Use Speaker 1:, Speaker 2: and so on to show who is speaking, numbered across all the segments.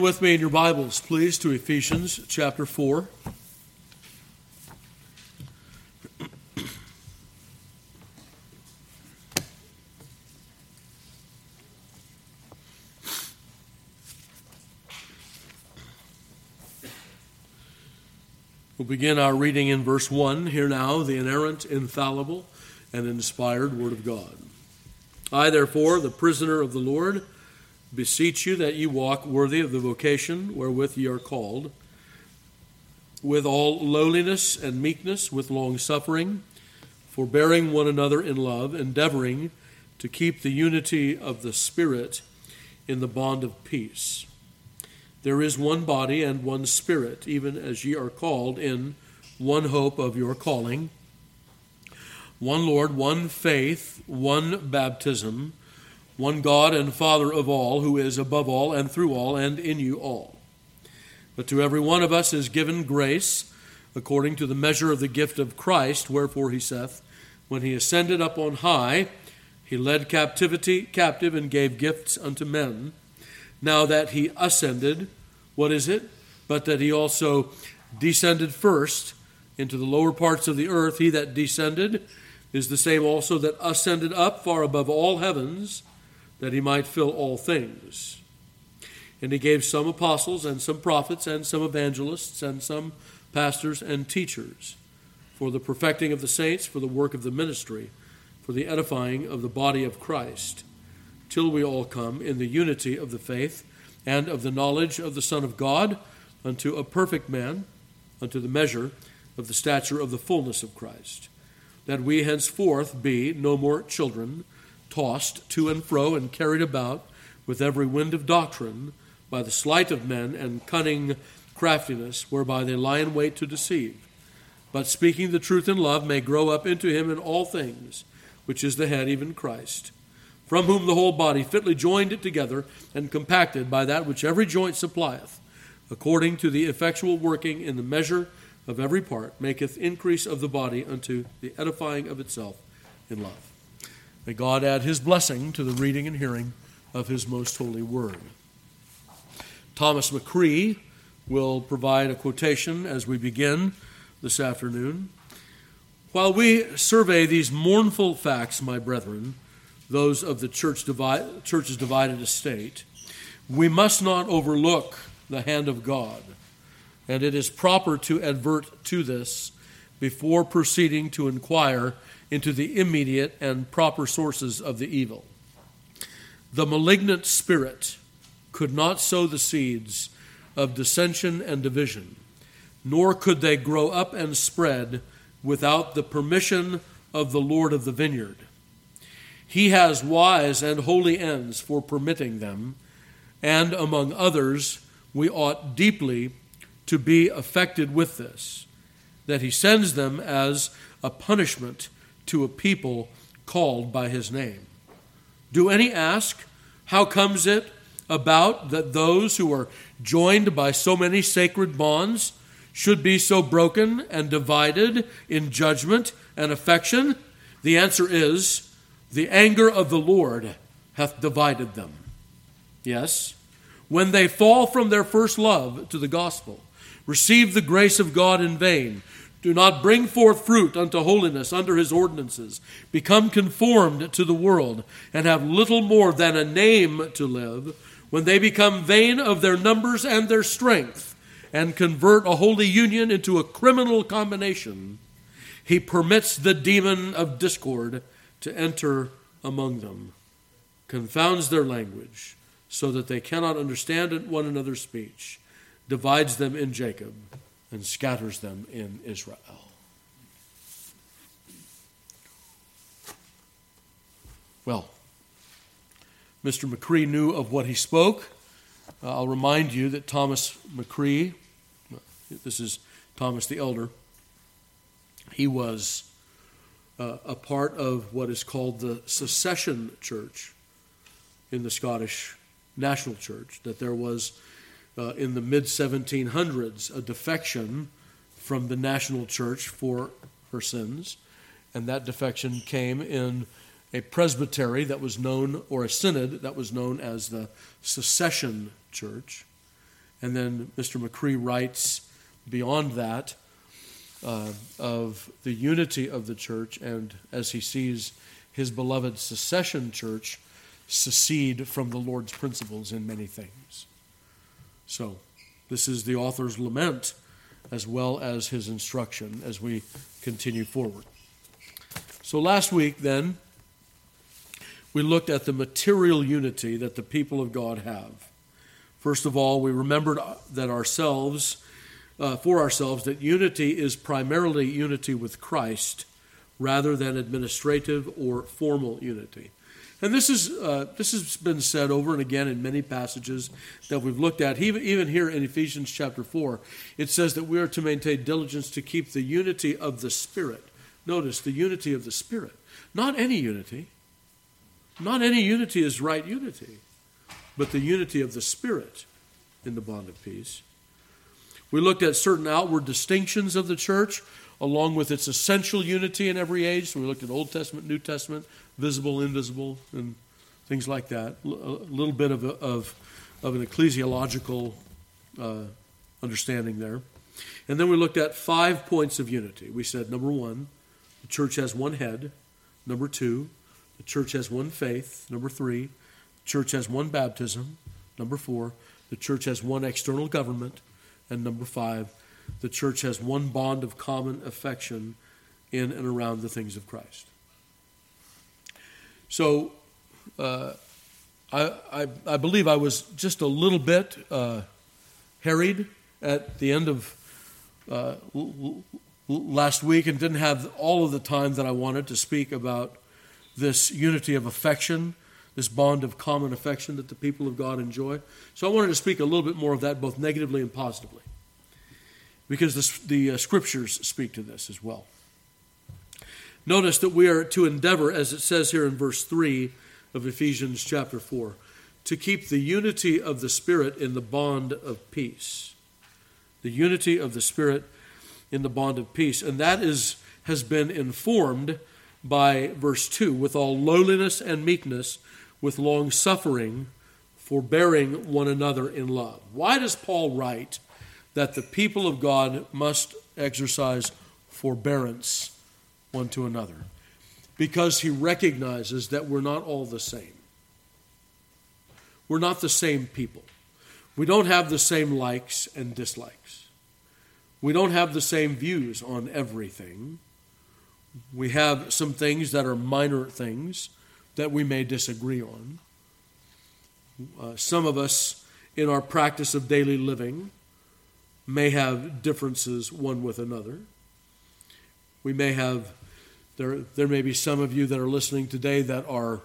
Speaker 1: With me in your Bibles, please, to Ephesians chapter 4. We'll begin our reading in verse 1. Hear now the inerrant, infallible, and inspired Word of God. I, therefore, the prisoner of the Lord, beseech you that ye walk worthy of the vocation wherewith ye are called, with all lowliness and meekness, with long-suffering, forbearing one another in love, endeavoring to keep the unity of the Spirit in the bond of peace. There is one body and one Spirit, even as ye are called in one hope of your calling, one Lord, one faith, one baptism, one God and Father of all, who is above all and through all and in you all. But to every one of us is given grace, according to the measure of the gift of Christ, wherefore he saith, when he ascended up on high, he led captivity captive and gave gifts unto men. Now that he ascended, what is it? But that he also descended first into the lower parts of the earth. He that descended is the same also that ascended up far above all heavens, that he might fill all things. And he gave some apostles and some prophets and some evangelists and some pastors and teachers for the perfecting of the saints, for the work of the ministry, for the edifying of the body of Christ, till we all come in the unity of the faith and of the knowledge of the Son of God, unto a perfect man, unto the measure of the stature of the fullness of Christ, that we henceforth be no more children, tossed to and fro and carried about with every wind of doctrine by the sleight of men and cunning craftiness, whereby they lie in wait to deceive, but speaking the truth in love may grow up into him in all things, which is the head, even Christ, from whom the whole body fitly joined together and compacted by that which every joint supplieth, according to the effectual working in the measure of every part, maketh increase of the body unto the edifying of itself in love. May God add his blessing to the reading and hearing of his most holy word. Thomas McCree will provide a quotation as we begin this afternoon. While we survey these mournful facts, my brethren, those of the church's divided estate, we must not overlook the hand of God, and it is proper to advert to this before proceeding to inquire into the immediate and proper sources of the evil. The malignant spirit could not sow the seeds of dissension and division, nor could they grow up and spread without the permission of the Lord of the vineyard. He has wise and holy ends for permitting them, and among others, we ought deeply to be affected with this, that he sends them as a punishment to a people called by his name. Do any ask, how comes it about that those who are joined by so many sacred bonds should be so broken and divided in judgment and affection? The answer is, the anger of the Lord hath divided them. Yes, when they fall from their first love to the gospel, receive the grace of God in vain, do not bring forth fruit unto holiness under his ordinances, become conformed to the world, and have little more than a name to live, when they become vain of their numbers and their strength, and convert a holy union into a criminal combination, he permits the demon of discord to enter among them, confounds their language, so that they cannot understand one another's speech, divides them in Jacob, and scatters them in Israel. Well, Mr. McCree knew of what he spoke. I'll remind you that Thomas McCree, this is Thomas the Elder, he was a part of what is called the Secession Church in the Scottish National Church, that there was in the mid-1700s a defection from the National Church for her sins, and that defection came in a presbytery that was known, or a synod that was known as the Secession Church. And then Mr. McCree writes beyond that of the unity of the church, and as he sees his beloved secession church secede from the Lord's principles in many things. So this is the author's lament as well as his instruction as we continue forward. So last week then, we looked at the material unity that the people of God have. First of all, we remembered that for ourselves, that unity is primarily unity with Christ rather than administrative or formal unity. And this has been said over and again in many passages that we've looked at. Even here in Ephesians chapter 4, it says that we are to maintain diligence to keep the unity of the Spirit. Notice, the unity of the Spirit. Not any unity. Not any unity is right unity, but the unity of the Spirit in the bond of peace. We looked at certain outward distinctions of the church, along with its essential unity in every age. So we looked at Old Testament, New Testament, visible, invisible, and things like that. A little bit of an ecclesiological understanding there. And then we looked at 5 points of unity. We said, number 1, the church has one head. Number 2, the church has one faith. Number 3, the church has one baptism. Number 4, the church has one external government. And number 5, the church has one bond of common affection in and around the things of Christ. So I believe I was just a little bit harried at the end of last week and didn't have all of the time that I wanted to speak about this unity of affection, this bond of common affection that the people of God enjoy. So I wanted to speak a little bit more of that, both negatively and positively, because the Scriptures speak to this as well. Notice that we are to endeavor, as it says here in verse 3 of Ephesians chapter 4, to keep the unity of the Spirit in the bond of peace. The unity of the Spirit in the bond of peace. And that has been informed by verse 2, with all lowliness and meekness, with long suffering, forbearing one another in love. Why does Paul write that the people of God must exercise forbearance one to another? Because he recognizes that we're not all the same. We're not the same people. We don't have the same likes and dislikes. We don't have the same views on everything. We have some things that are minor things that we may disagree on. Some of us, in our practice of daily living, may have differences one with another. We may have, there may be some of you that are listening today that are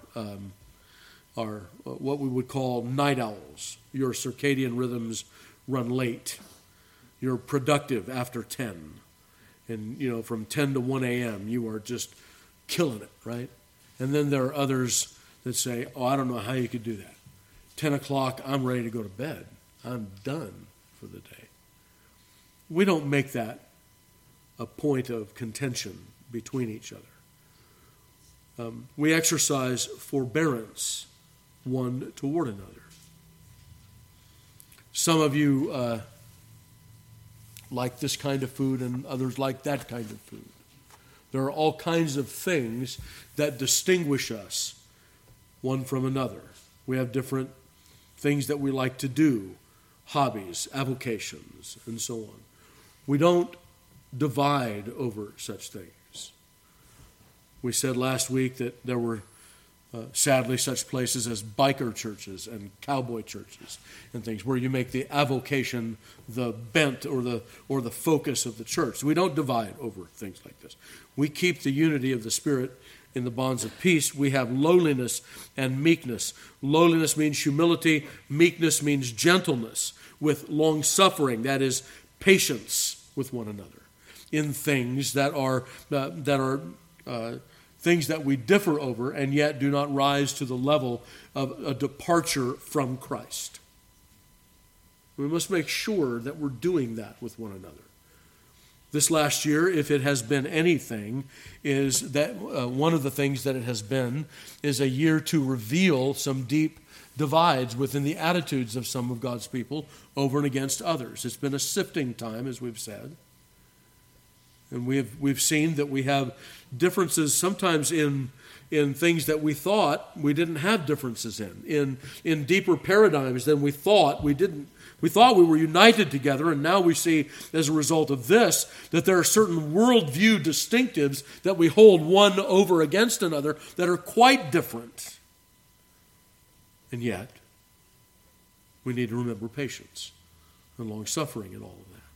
Speaker 1: what we would call night owls. Your circadian rhythms run late. You're productive after 10. And, from 10 to 1 a.m., you are just killing it, right? And then there are others that say, I don't know how you could do that. 10 o'clock, I'm ready to go to bed. I'm done for the day. We don't make that a point of contention between each other. We exercise forbearance one toward another. Some of you like this kind of food and others like that kind of food. There are all kinds of things that distinguish us one from another. We have different things that we like to do, hobbies, avocations, and so on. We don't divide over such things. We said last week that there were sadly such places as biker churches and cowboy churches and things where you make the avocation the bent or the focus of the church. We don't divide over things like this. We keep the unity of the Spirit in the bonds of peace. We have lowliness and meekness. Lowliness means humility. Meekness means gentleness with long suffering. That is patience with one another in things that are things that we differ over and yet do not rise to the level of a departure from Christ. We must make sure that we're doing that with one another. This last year, if it has been anything, is that one of the things that it has been is a year to reveal some deep divides within the attitudes of some of God's people over and against others. It's been a sifting time, as we've said. And we've seen that we have differences sometimes in things that we thought we didn't have differences in deeper paradigms than we thought we didn't. We thought we were united together, and now we see, as a result of this, that there are certain worldview distinctives that we hold one over against another that are quite different. And yet, we need to remember patience and long-suffering and all of that.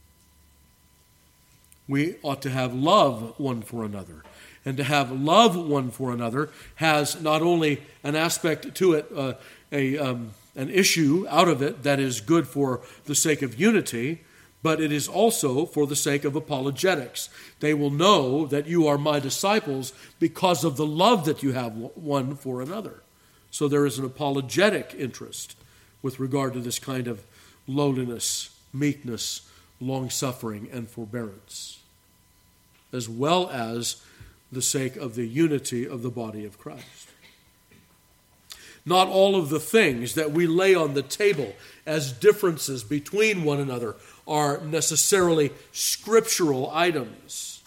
Speaker 1: We ought to have love one for another. And to have love one for another has not only an aspect to it, an issue out of it that is good for the sake of unity, but it is also for the sake of apologetics. They will know that you are my disciples because of the love that you have one for another. So there is an apologetic interest with regard to this kind of lowliness, meekness, long-suffering, and forbearance, as well as the sake of the unity of the body of Christ. Not all of the things that we lay on the table as differences between one another are necessarily scriptural items.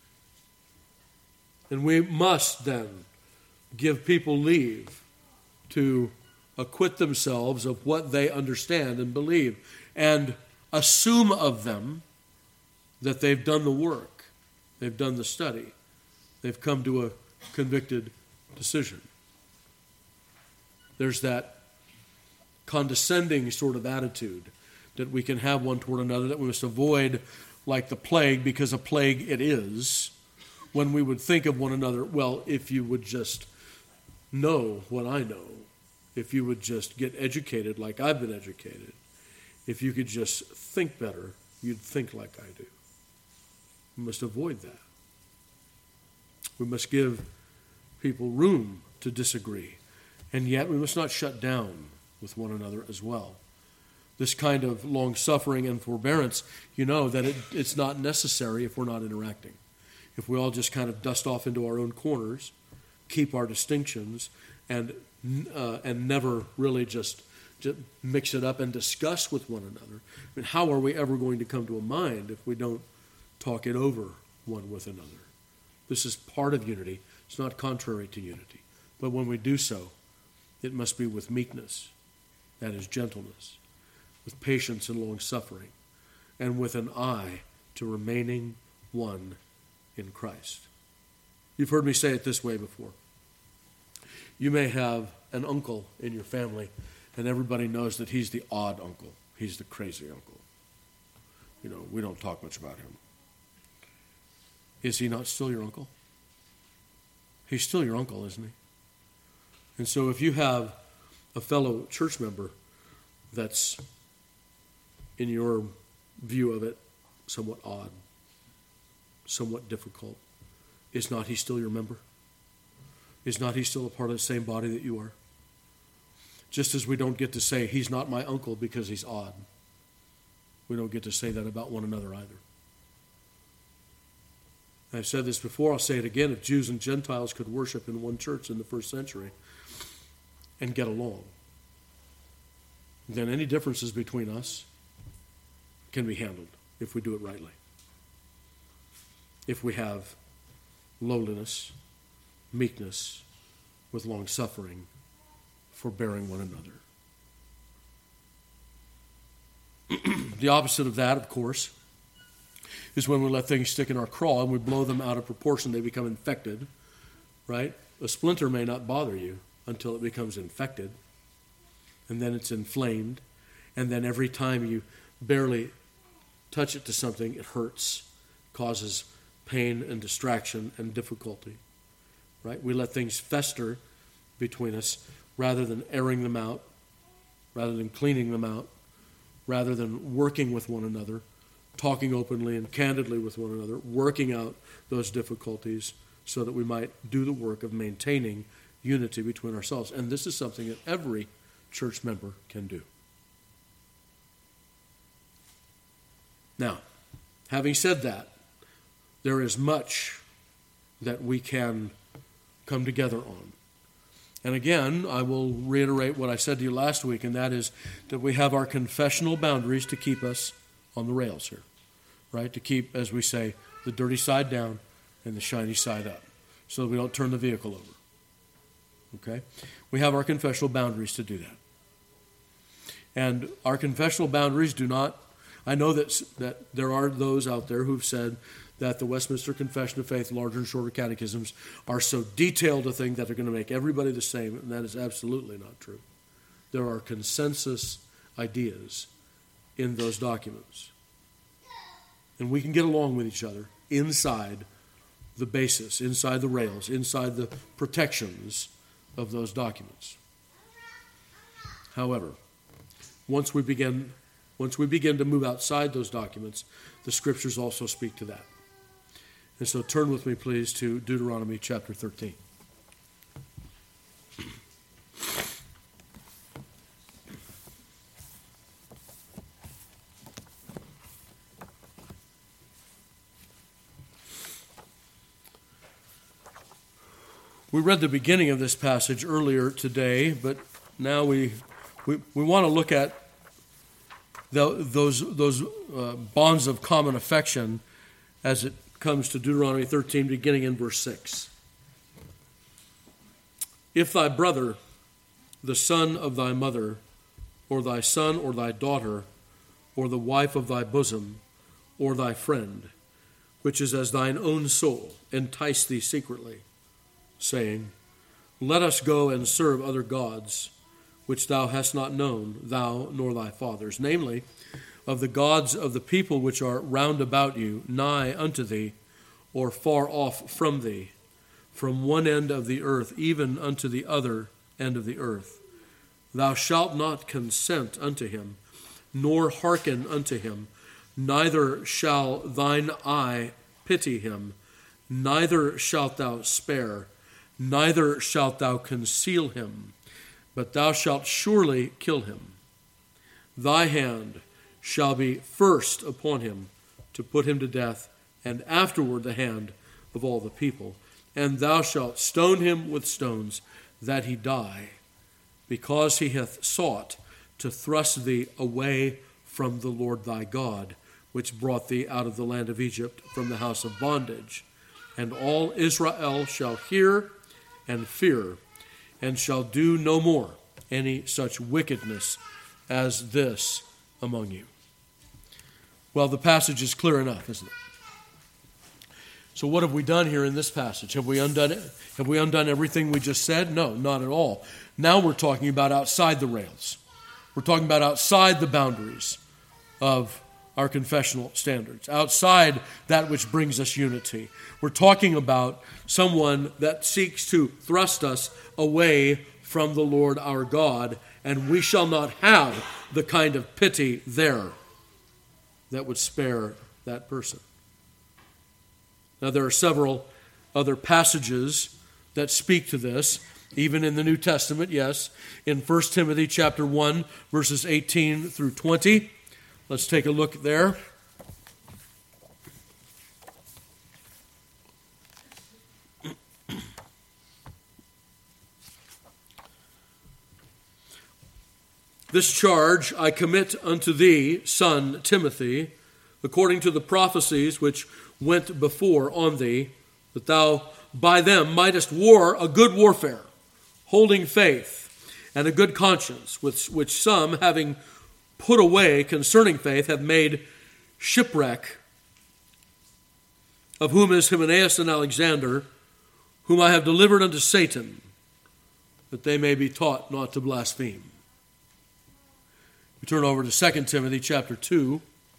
Speaker 1: And we must then give people leave to acquit themselves of what they understand and believe and assume of them that they've done the work, they've done the study, they've come to a convicted decision. There's that condescending sort of attitude that we can have one toward another that we must avoid like the plague, because a plague it is, when we would think of one another, well, if you would just know what I know, if you would just get educated like I've been educated, if you could just think better, you'd think like I do. We must avoid that. We must give people room to disagree. And yet we must not shut down with one another as well. This kind of long-suffering and forbearance, you know that it's not necessary if we're not interacting. If we all just kind of dust off into our own corners, keep our distinctions, and never really just mix it up and discuss with one another. I mean, how are we ever going to come to a mind if we don't talk it over one with another? This is part of unity. It's not contrary to unity. But when we do so, it must be with meekness, that is gentleness, with patience and long-suffering, and with an eye to remaining one in Christ. You've heard me say it this way before. You may have an uncle in your family, and everybody knows that he's the odd uncle. He's the crazy uncle. You know, we don't talk much about him. Is he not still your uncle? He's still your uncle, isn't he? And so if you have a fellow church member that's, in your view of it, somewhat odd, somewhat difficult, is not he still your member? Is not he still a part of the same body that you are? Just as we don't get to say, he's not my uncle because he's odd. We don't get to say that about one another either. I've said this before, I'll say it again. If Jews and Gentiles could worship in one church in the first century and get along, then any differences between us can be handled if we do it rightly. If we have lowliness, meekness, with long-suffering, forbearing one another. The opposite of that, of course, is when we let things stick in our craw and we blow them out of proportion, they become infected, right? A splinter may not bother you until it becomes infected, and then it's inflamed, and then every time you barely touch it to something, it hurts, causes pain and distraction and difficulty, right? We let things fester between us rather than airing them out, rather than cleaning them out, rather than working with one another, talking openly and candidly with one another, working out those difficulties so that we might do the work of maintaining unity between ourselves. And this is something that every church member can do. Now, having said that, there is much that we can come together on. And again, I will reiterate what I said to you last week, and that is that we have our confessional boundaries to keep us on the rails here, right? To keep, as we say, the dirty side down and the shiny side up, so that we don't turn the vehicle over. Okay? We have our confessional boundaries to do that. And our confessional boundaries do not, I know that there are those out there who've said that the Westminster Confession of Faith, larger and shorter catechisms, are so detailed a thing that they're going to make everybody the same, and that is absolutely not true. There are consensus ideas in those documents. And we can get along with each other inside the basis, inside the rails, inside the protections of those documents. However, once we begin to move outside those documents, the Scriptures also speak to that. And so turn with me, please, to Deuteronomy chapter 13. We read the beginning of this passage earlier today, but now we want to look at those bonds of common affection as it comes to Deuteronomy 13, beginning in verse 6. If thy brother, the son of thy mother, or thy son or thy daughter, or the wife of thy bosom, or thy friend, which is as thine own soul, entice thee secretly, saying, let us go and serve other gods, which thou hast not known, thou nor thy fathers, namely, of the gods of the people which are round about you, nigh unto thee, or far off from thee, from one end of the earth even unto the other end of the earth. Thou shalt not consent unto him, nor hearken unto him, neither shall thine eye pity him, neither shalt thou spare, neither shalt thou conceal him, but thou shalt surely kill him. Thy hand shall be first upon him to put him to death, and afterward the hand of all the people. And thou shalt stone him with stones, that he die, because he hath sought to thrust thee away from the Lord thy God, which brought thee out of the land of Egypt from the house of bondage. And all Israel shall hear and fear, and shall do no more any such wickedness as this among you. Well, the passage is clear enough, isn't it? So what have we done here in this passage? Have we undone it? Have we undone everything we just said? No, not at all. Now we're talking about outside the rails. We're talking about outside the boundaries of our confessional standards, outside that which brings us unity. We're talking about someone that seeks to thrust us away from the Lord our God, and we shall not have the kind of pity there that would spare that person. Now, there are several other passages that speak to this, even in the New Testament, yes. In 1 Timothy chapter 1, verses 18 through 20. Let's take a look there. This charge I commit unto thee, son Timothy, according to the prophecies which went before on thee, that thou by them mightest war a good warfare, holding faith and a good conscience, which some, having put away concerning faith, have made shipwreck, of whom is Hymenaeus and Alexander, whom I have delivered unto Satan, that they may be taught not to blaspheme. We turn over to 2 Timothy chapter 2,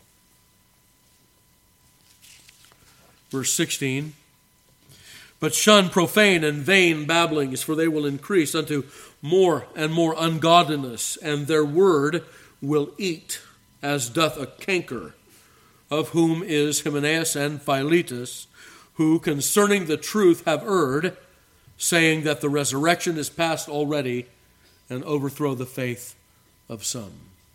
Speaker 1: verse 16. But shun profane and vain babblings, for they will increase unto more and more ungodliness, and their word will eat, as doth a canker, of whom is Hymenaeus and Philetus, who concerning the truth have erred, saying that the resurrection is past already, and overthrow the faith of some.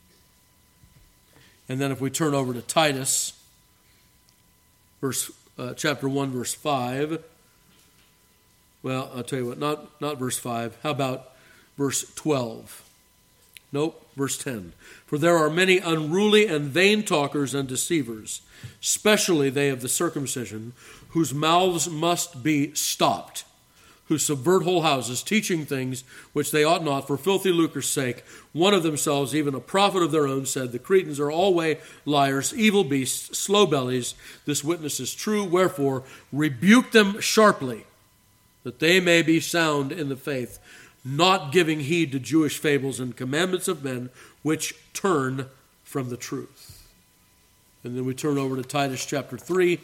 Speaker 1: And then if we turn over to Titus, chapter 1, verse 5, Well, I'll tell you what, not verse 5. How about verse 12? Nope, verse 10. For there are many unruly and vain talkers and deceivers, especially they of the circumcision, whose mouths must be stopped, who subvert whole houses, teaching things which they ought not, for filthy lucre's sake. One of themselves, even a prophet of their own, said, the Cretans are always liars, evil beasts, slow bellies. This witness is true. Wherefore, rebuke them sharply, that they may be sound in the faith, not giving heed to Jewish fables and commandments of men, which turn from the truth. And then we turn over to Titus chapter 3,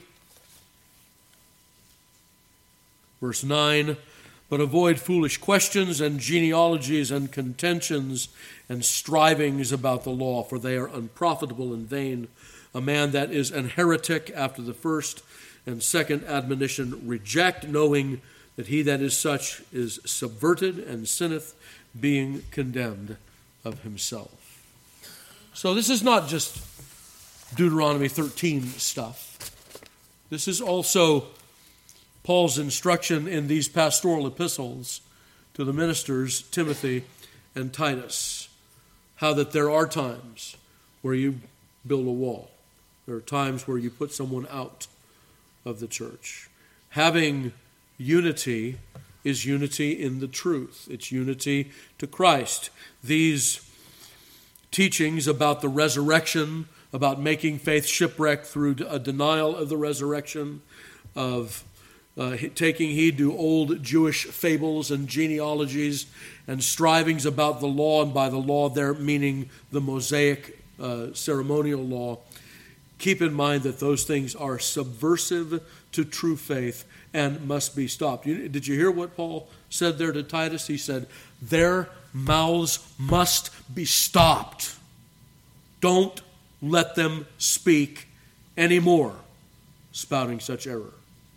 Speaker 1: verse 9. But avoid foolish questions and genealogies and contentions and strivings about the law, for they are unprofitable and vain. A man that is an heretic after the first and second admonition reject, knowing that he that is such is subverted and sinneth, being condemned of himself. So this is not just Deuteronomy 13 stuff. This is also Paul's instruction in these pastoral epistles to the ministers Timothy and Titus, how that there are times where you build a wall. There are times where you put someone out of the church. Having unity is unity in the truth. It's unity to Christ. These teachings about the resurrection, about making faith shipwreck through a denial of the resurrection, of taking heed to old Jewish fables and genealogies and strivings about the law, and by the law there meaning the Mosaic ceremonial law. Keep in mind that those things are subversive to true faith and must be stopped. Did you hear what Paul said there to Titus? He said, their mouths must be stopped. Don't let them speak anymore, spouting such error.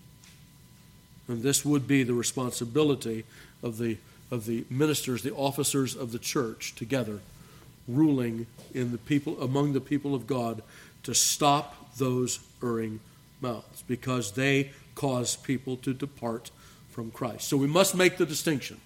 Speaker 1: And this would be the responsibility of the ministers, the officers of the church together, ruling in the people, among the people of God, to stop those erring mouths, because they cause people to depart from Christ. So we must make the distinction,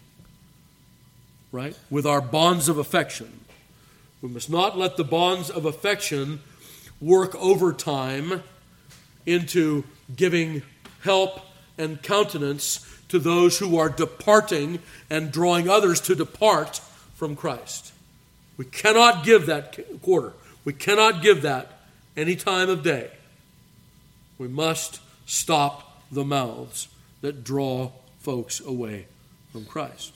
Speaker 1: right? With our bonds of affection. We must not let the bonds of affection work overtime into giving help and countenance to those who are departing and drawing others to depart from Christ. We cannot give that quarter. We cannot give that any time of day. We must stop the mouths that draw folks away from Christ.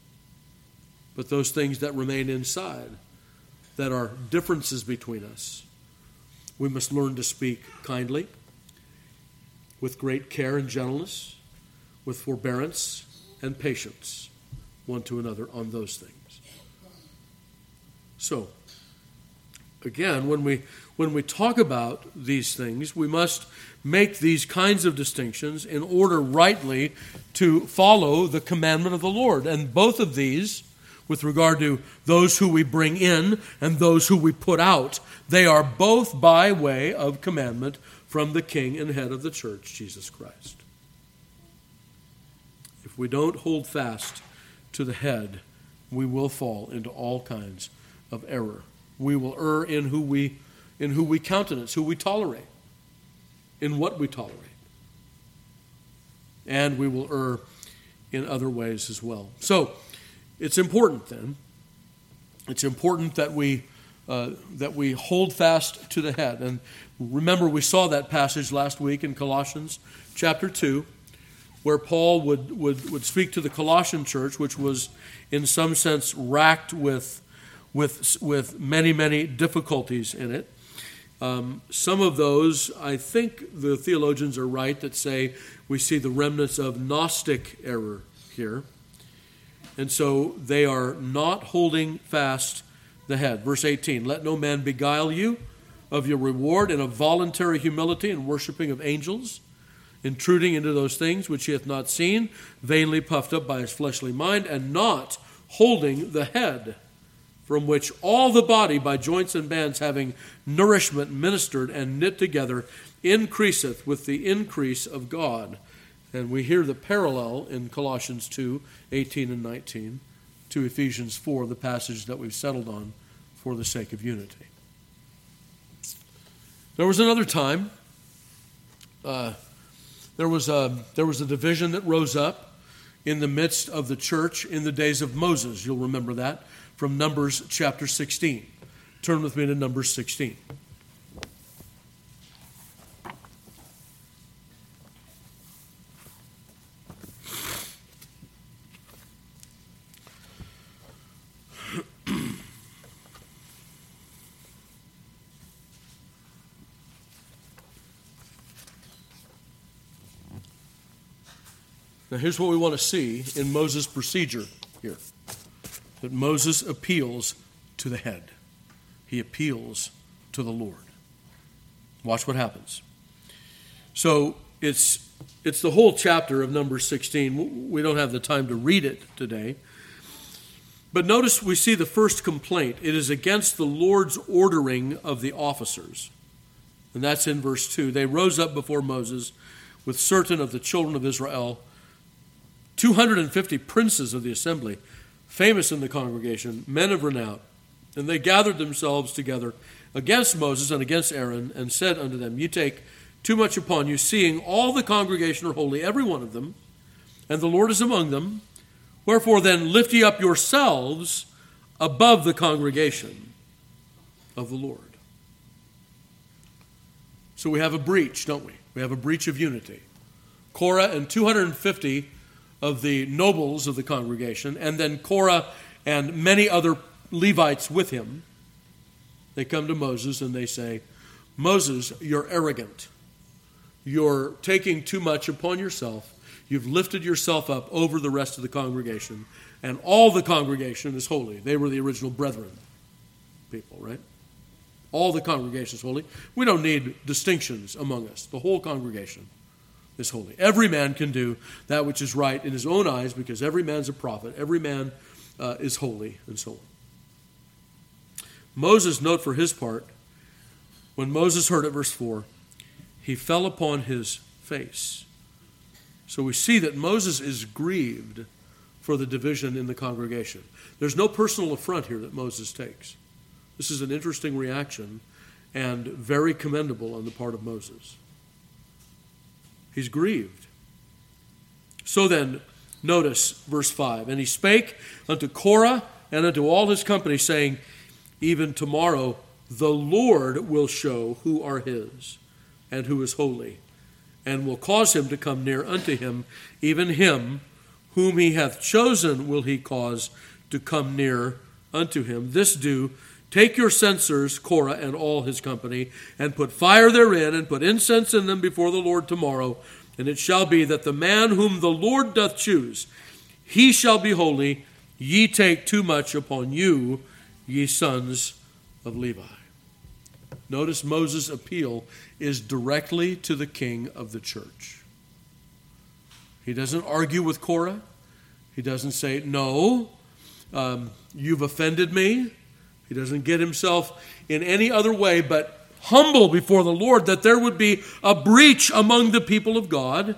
Speaker 1: But those things that remain inside, that are differences between us, we must learn to speak kindly, with great care and gentleness, with forbearance and patience one to another on those things. So, again, when we talk about these things, we must make these kinds of distinctions in order rightly to follow the commandment of the Lord. And both of these, with regard to those who we bring in and those who we put out, they are both by way of commandment from the King and head of the church, Jesus Christ. If we don't hold fast to the head, we will fall into all kinds of error. We will err in who we countenance, who we tolerate, in what we tolerate. And we will err in other ways as well. So, it's important then. It's important that we hold fast to the head. And remember, we saw that passage last week in Colossians chapter 2, where Paul would speak to the Colossian church, which was in some sense racked with many, many difficulties in it. Some of those, I think the theologians are right that say we see the remnants of Gnostic error here. And so they are not holding fast the head. Verse 18, let no man beguile you of your reward in a voluntary humility and worshiping of angels, intruding into those things which he hath not seen, vainly puffed up by his fleshly mind, and not holding the head, from which all the body by joints and bands having nourishment ministered and knit together increaseth with the increase of God. And we hear the parallel in Colossians 2, 18 and 19 to Ephesians 4, the passage that we've settled on for the sake of unity. There was another time, there was a division that rose up in the midst of the church in the days of Moses. You'll remember that from Numbers chapter 16. Turn with me to Numbers 16. Now here's what we want to see in Moses' procedure here. That Moses appeals to the head. He appeals to the Lord. Watch what happens. So it's the whole chapter of Numbers 16. We don't have the time to read it today. But notice we see the first complaint. It is against the Lord's ordering of the officers. And that's in verse 2. They rose up before Moses with certain of the children of Israel, 250 princes of the assembly, famous in the congregation, men of renown. And they gathered themselves together against Moses and against Aaron, and said unto them, Ye take too much upon you, seeing all the congregation are holy, every one of them, and the Lord is among them. Wherefore then lift ye up yourselves above the congregation of the Lord. So we have a breach, don't we? We have a breach of unity. Korah and 250 of the nobles of the congregation, and then Korah and many other Levites with him, they come to Moses and they say, Moses, you're arrogant. You're taking too much upon yourself. You've lifted yourself up over the rest of the congregation, and all the congregation is holy. They were the original brethren people, right? All the congregation is holy. We don't need distinctions among us. The whole congregation is holy. Every man can do that which is right in his own eyes, because every man's a prophet. Every man is holy, and so on. Moses, note for his part, when Moses heard it, verse 4, he fell upon his face. So we see that Moses is grieved for the division in the congregation. There's no personal affront here that Moses takes. This is an interesting reaction and very commendable on the part of Moses. He's grieved. So then, notice verse 5. And he spake unto Korah and unto all his company, saying, Even tomorrow the Lord will show who are his, and who is holy, and will cause him to come near unto him, even him whom he hath chosen will he cause to come near unto him. This do, take your censers, Korah and all his company, and put fire therein, and put incense in them before the Lord tomorrow. And it shall be that the man whom the Lord doth choose, he shall be holy. Ye take too much upon you, ye sons of Levi. Notice Moses' appeal is directly to the king of the church. He doesn't argue with Korah. He doesn't say, no, you've offended me. He doesn't get himself in any other way but humble before the Lord, that there would be a breach among the people of God.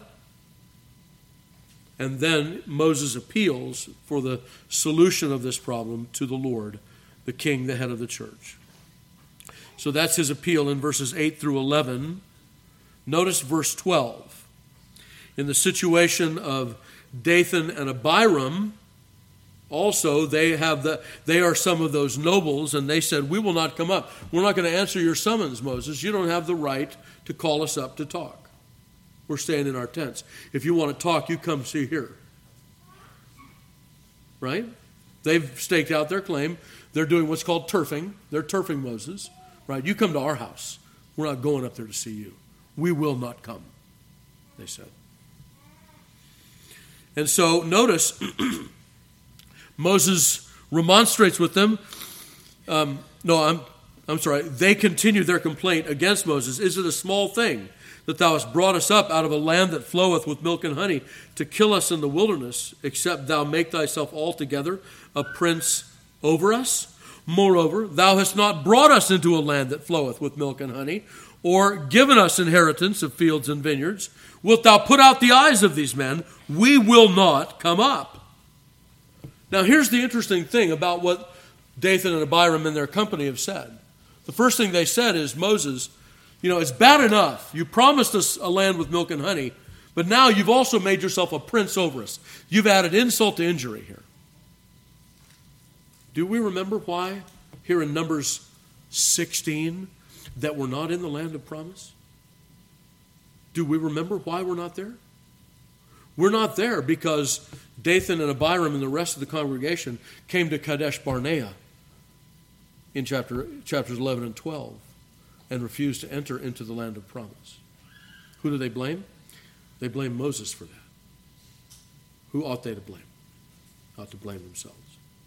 Speaker 1: And then Moses appeals for the solution of this problem to the Lord, the king, the head of the church. So that's his appeal in verses 8 through 11. Notice verse 12. In the situation of Dathan and Abiram, also they are some of those nobles, and they said, we will not come up. We're not going to answer your summons, Moses. You don't have the right to call us up to talk. We're staying in our tents. If you want to talk, you come see here. Right? They've staked out their claim. They're doing what's called turfing. They're turfing Moses. Right? You come to our house. We're not going up there to see you. We will not come, they said. And so notice, Moses remonstrates with them. I'm sorry. They continue their complaint against Moses. Is it a small thing that thou hast brought us up out of a land that floweth with milk and honey to kill us in the wilderness, except thou make thyself altogether a prince over us? Moreover, thou hast not brought us into a land that floweth with milk and honey, or given us inheritance of fields and vineyards. Wilt thou put out the eyes of these men? We will not come up. Now here's the interesting thing about what Dathan and Abiram and their company have said. The first thing they said is, Moses, it's bad enough. You promised us a land with milk and honey, but now you've also made yourself a prince over us. You've added insult to injury here. Do we remember why here in Numbers 16 that we're not in the land of promise? Do we remember why we're not there? We're not there because Dathan and Abiram and the rest of the congregation came to Kadesh Barnea in chapters 11 and 12 and refused to enter into the land of promise. Who do they blame? They blame Moses for that. Who ought they to blame? Ought to blame themselves.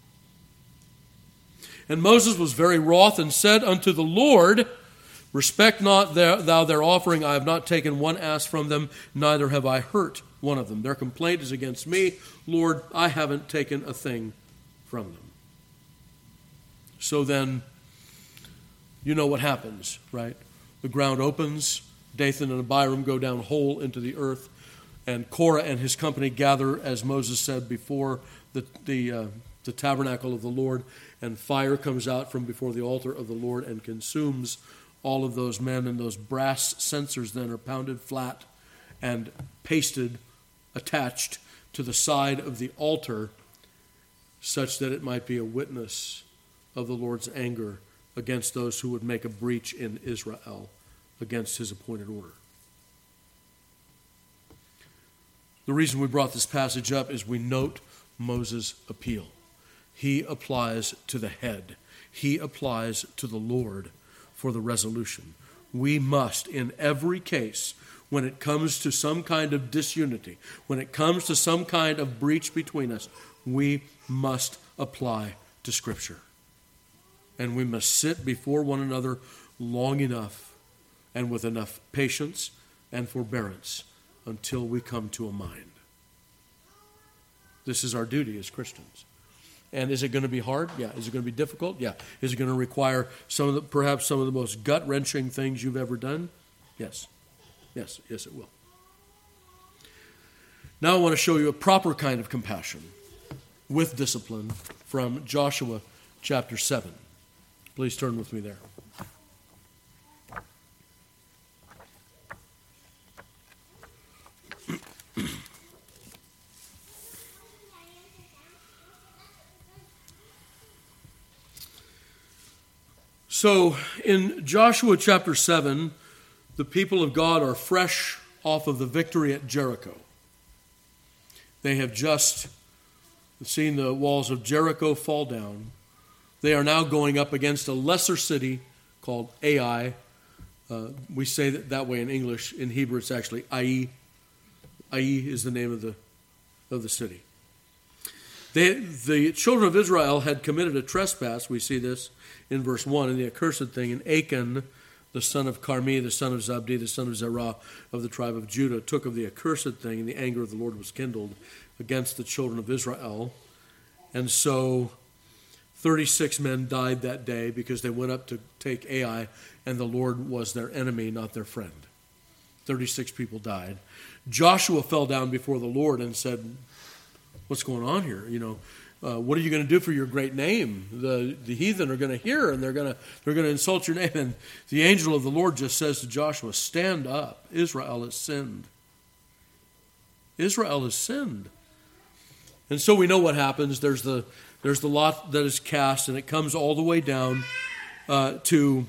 Speaker 1: And Moses was very wroth and said unto the Lord, Respect not thou their offering. I have not taken one ass from them, neither have I hurt one of them. Their complaint is against me. Lord, I haven't taken a thing from them. So then, you know what happens, right? The ground opens. Dathan and Abiram go down whole into the earth. And Korah and his company gather, as Moses said, before the tabernacle of the Lord. And fire comes out from before the altar of the Lord and consumes all of those men. And those brass censers then are pounded flat and pasted, attached to the side of the altar, such that it might be a witness of the Lord's anger against those who would make a breach in Israel against his appointed order. The reason we brought this passage up is we note Moses' appeal. He applies to the head. He applies to the Lord for the resolution. We must, in every case, when it comes to some kind of disunity, when it comes to some kind of breach between us, we must apply to Scripture. And we must sit before one another long enough and with enough patience and forbearance until we come to a mind. This is our duty as Christians. And is it going to be hard? Yeah. Is it going to be difficult? Yeah. Is it going to require perhaps some of the most gut-wrenching things you've ever done? Yes. Yes, it will. Now I want to show you a proper kind of compassion with discipline from Joshua chapter 7. Please turn with me there. So in Joshua chapter 7, the people of God are fresh off of the victory at Jericho. They have just seen the walls of Jericho fall down. They are now going up against a lesser city called Ai. We say that way in English. In Hebrew, it's actually Ai. Ai is the name of the city. The children of Israel had committed a trespass. We see this in verse 1, in the accursed thing. And Achan, the son of Carmi, the son of Zabdi, the son of Zerah of the tribe of Judah, took of the accursed thing, and the anger of the Lord was kindled against the children of Israel. And so 36 men died that day because they went up to take Ai, and the Lord was their enemy, not their friend. 36 people died. Joshua fell down before the Lord and said, what's going on here? What are you going to do for your great name? The heathen are going to hear, and they're going to insult your name. And the angel of the Lord just says to Joshua, stand up. Israel has sinned. Israel has sinned. And so we know what happens. There's the lot that is cast, and it comes all the way down to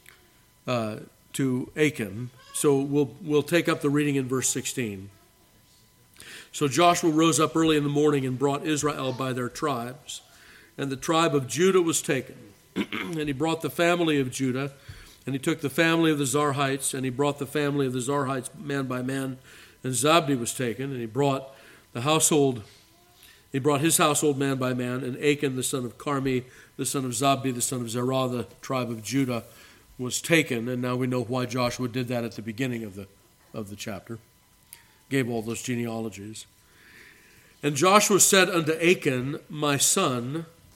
Speaker 1: Achan. So we'll take up the reading in verse 16. So Joshua rose up early in the morning and brought Israel by their tribes. And the tribe of Judah was taken. And he brought the family of Judah, and he took the family of the Zarhites, and he brought the family of the Zarhites man by man. And Zabdi was taken, and he brought his household man by man. And Achan, the son of Carmi, the son of Zabdi, the son of Zerah, the tribe of Judah, was taken. And now we know why Joshua did that at the beginning of the chapter. Gave all those genealogies. And Joshua said unto Achan, my son,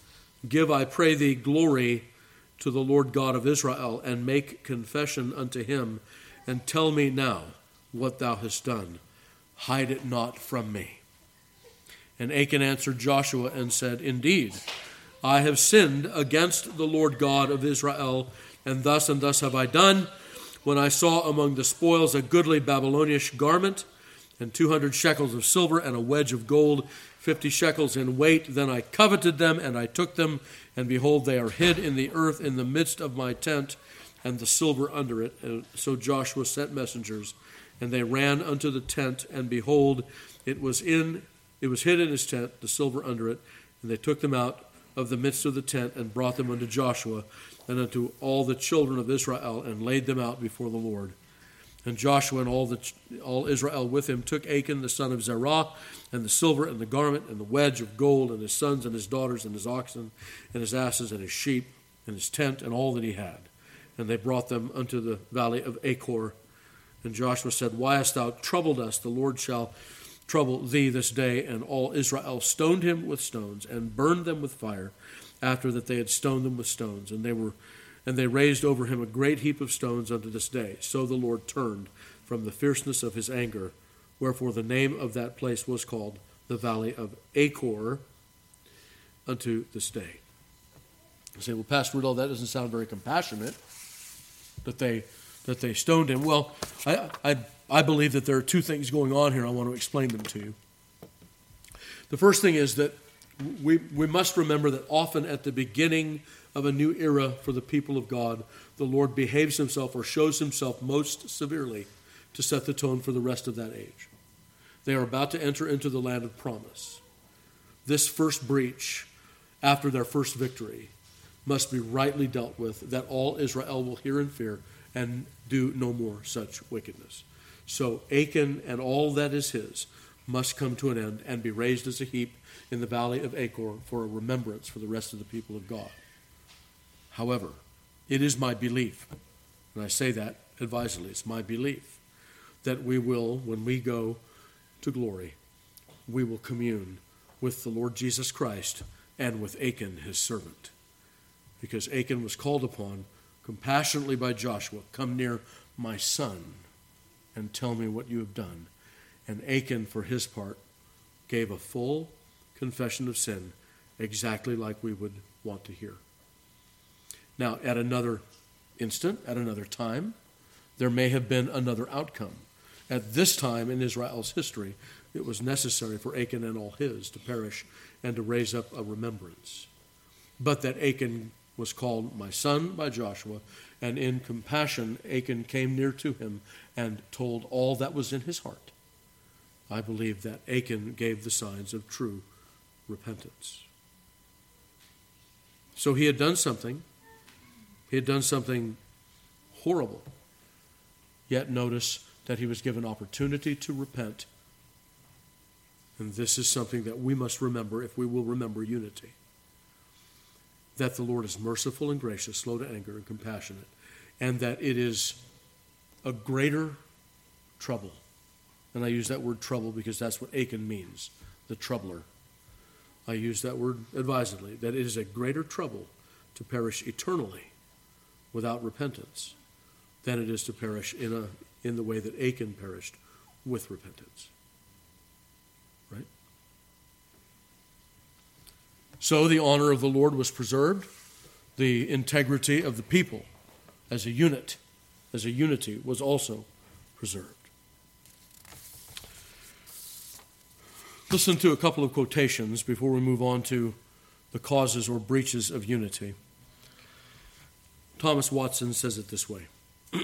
Speaker 1: Give, I pray thee, glory to the Lord God of Israel, and make confession unto him, and tell me now what thou hast done. Hide it not from me. And Achan answered Joshua and said, Indeed, I have sinned against the Lord God of Israel, and thus have I done, when I saw among the spoils a goodly Babylonish garment, and 200 shekels of silver, and a wedge of gold, 50 shekels in weight. Then I coveted them, and I took them, and behold, they are hid in the earth in the midst of my tent, and the silver under it. And so Joshua sent messengers, and they ran unto the tent, and behold, it was hid in his tent, the silver under it. And they took them out of the midst of the tent, and brought them unto Joshua, and unto all the children of Israel, and laid them out before the Lord. And Joshua and all Israel with him took Achan the son of Zerah, and the silver, and the garment, and the wedge of gold, and his sons, and his daughters, and his oxen, and his asses, and his sheep, and his tent, and all that he had. And they brought them unto the valley of Achor. And Joshua said, Why hast thou troubled us? The Lord shall trouble thee this day. And all Israel stoned him with stones, and burned them with fire, after that they had stoned them with stones. And they raised over him a great heap of stones unto this day. So the Lord turned from the fierceness of his anger, wherefore the name of that place was called the Valley of Achor unto this day. You say, well, Pastor Riddle, that doesn't sound very compassionate, that they stoned him. Well, I believe that there are two things going on here. I want to explain them to you. The first thing is that we must remember that often at the beginning of a new era for the people of God, the Lord behaves himself or shows himself most severely to set the tone for the rest of that age. They are about to enter into the land of promise. This first breach, after their first victory, must be rightly dealt with, that all Israel will hear and fear and do no more such wickedness. So Achan and all that is his must come to an end and be raised as a heap in the valley of Achor for a remembrance for the rest of the people of God. However, it is my belief, and I say that advisedly, it's my belief, that we will, when we go to glory, we will commune with the Lord Jesus Christ and with Achan, his servant. Because Achan was called upon compassionately by Joshua, Come near, my son, and tell me what you have done. And Achan, for his part, gave a full confession of sin, exactly like we would want to hear. Now, at another instant, at another time, there may have been another outcome. At this time in Israel's history, it was necessary for Achan and all his to perish and to raise up a remembrance. But that Achan was called my son by Joshua, and in compassion Achan came near to him and told all that was in his heart. I believe that Achan gave the signs of true repentance. So he had done something. He had done something horrible. Yet notice that he was given opportunity to repent. And this is something that we must remember if we will remember unity. That the Lord is merciful and gracious, slow to anger and compassionate, and that it is a greater trouble. And I use that word trouble because that's what Achan means, the troubler. I use that word advisedly, that it is a greater trouble to perish eternally without repentance than it is to perish in the way that Achan perished with repentance. Right? So the honor of the Lord was preserved. The integrity of the people as a unit, as a unity, was also preserved. Listen to a couple of quotations before we move on to the causes or breaches of unity. Thomas Watson says it this way.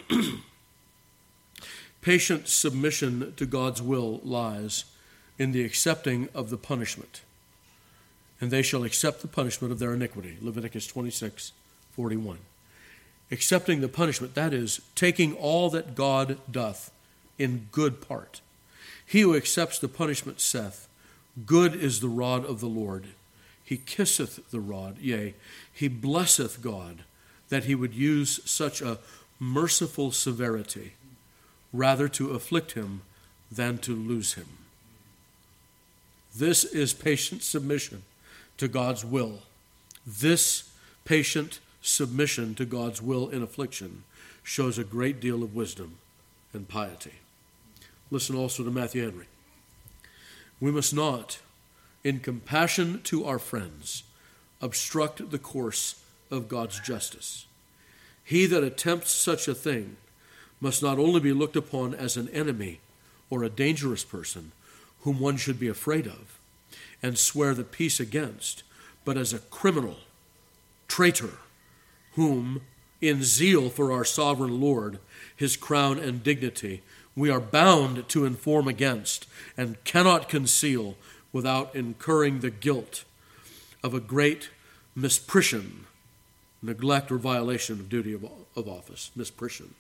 Speaker 1: Patient submission to God's will lies in the accepting of the punishment, and they shall accept the punishment of their iniquity. Leviticus 26:41. Accepting the punishment, that is, taking all that God doth in good part. He who accepts the punishment saith, Good is the rod of the Lord. He kisseth the rod, yea, he blesseth God, that he would use such a merciful severity, rather to afflict him than to lose him. This is patient submission to God's will. This patient submission to God's will in affliction shows a great deal of wisdom and piety. Listen also to Matthew Henry. We must not, in compassion to our friends, obstruct the course of God's justice. He that attempts such a thing must not only be looked upon as an enemy or a dangerous person whom one should be afraid of and swear the peace against, but as a criminal, traitor, whom, in zeal for our sovereign Lord, his crown and dignity, we are bound to inform against and cannot conceal without incurring the guilt of a great misprision, neglect or violation of duty of office. Misprision.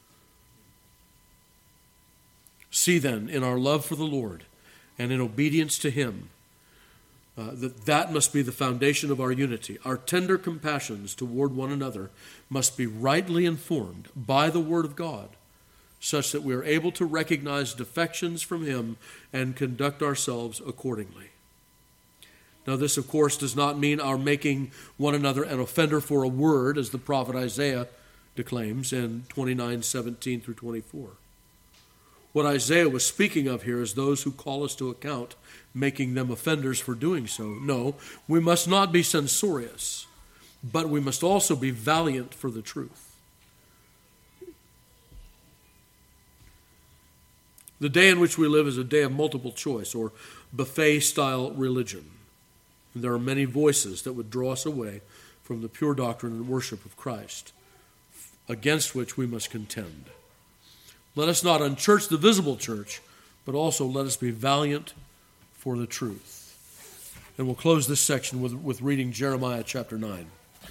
Speaker 1: See then, in our love for the Lord and in obedience to him, that must be the foundation of our unity. Our tender compassions toward one another must be rightly informed by the Word of God, such that we are able to recognize defections from him and conduct ourselves accordingly. Now, this, of course, does not mean our making one another an offender for a word, as the prophet Isaiah declaims in 29:17 through 24. What Isaiah was speaking of here is those who call us to account, making them offenders for doing so. No, we must not be censorious, but we must also be valiant for the truth. The day in which we live is a day of multiple choice, or buffet-style religion. And there are many voices that would draw us away from the pure doctrine and worship of Christ, against which we must contend. Let us not unchurch the visible church, but also let us be valiant for the truth. And we'll close this section with reading Jeremiah chapter 9.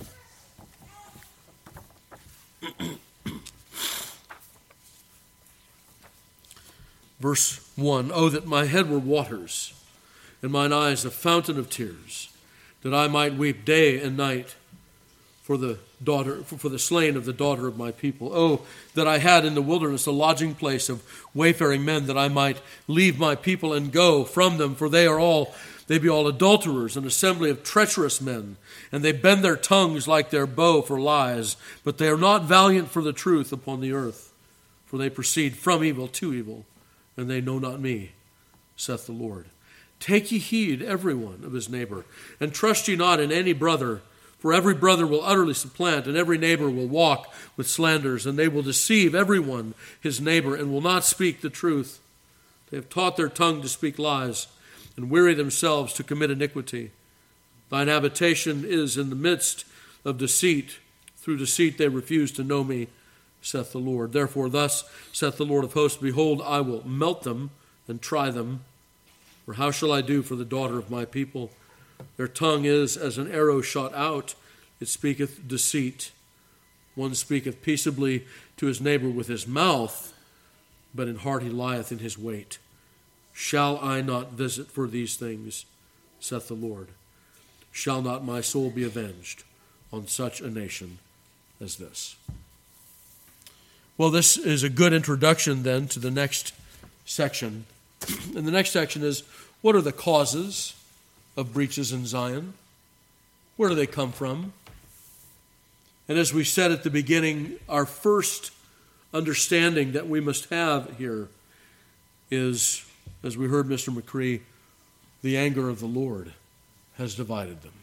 Speaker 1: Verse 1, Oh, that my head were waters, and mine eyes a fountain of tears, that I might weep day and night for the slain of the daughter of my people. Oh, that I had in the wilderness a lodging place of wayfaring men, that I might leave my people and go from them, for they be all adulterers, an assembly of treacherous men, and they bend their tongues like their bow for lies, but they are not valiant for the truth upon the earth, for they proceed from evil to evil, and they know not me, saith the Lord. Take ye heed, every one, of his neighbor, and trust ye not in any brother, for every brother will utterly supplant, and every neighbor will walk with slanders, and they will deceive every one his neighbor, and will not speak the truth. They have taught their tongue to speak lies, and weary themselves to commit iniquity. Thine habitation is in the midst of deceit. Through deceit they refuse to know me, saith the Lord. Therefore thus saith the Lord of hosts, Behold, I will melt them and try them. For how shall I do for the daughter of my people? Their tongue is as an arrow shot out. It speaketh deceit. One speaketh peaceably to his neighbor with his mouth, but in heart he lieth in his weight. Shall I not visit for these things, saith the Lord? Shall not my soul be avenged on such a nation as this? Well, this is a good introduction then to the next section. And the next section is, what are the causes of breaches in Zion? Where do they come from? And as we said at the beginning, our first understanding that we must have here is, as we heard Mr. McCree, the anger of the Lord has divided them.